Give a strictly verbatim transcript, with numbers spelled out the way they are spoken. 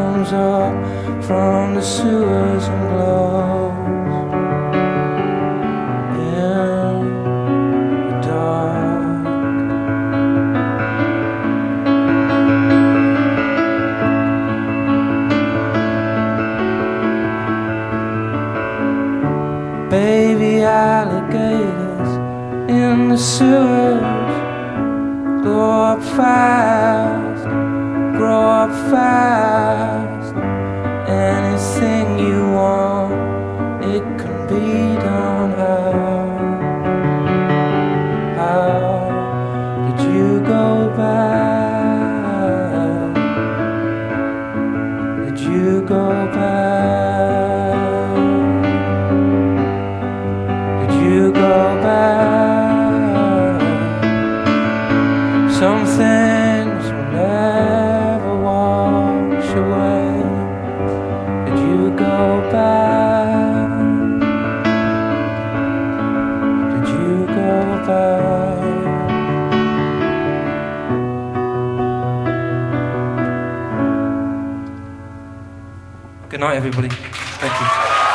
comes up from the sewers and glows in the dark. Baby alligators in the sewers grow up fast, grow up fast. Anything you want, it can be done. How, how did you go back? Did you go back? Did you go back? Some things will never wash away. Did you go back? Did you go back? Good night, everybody. Thank you.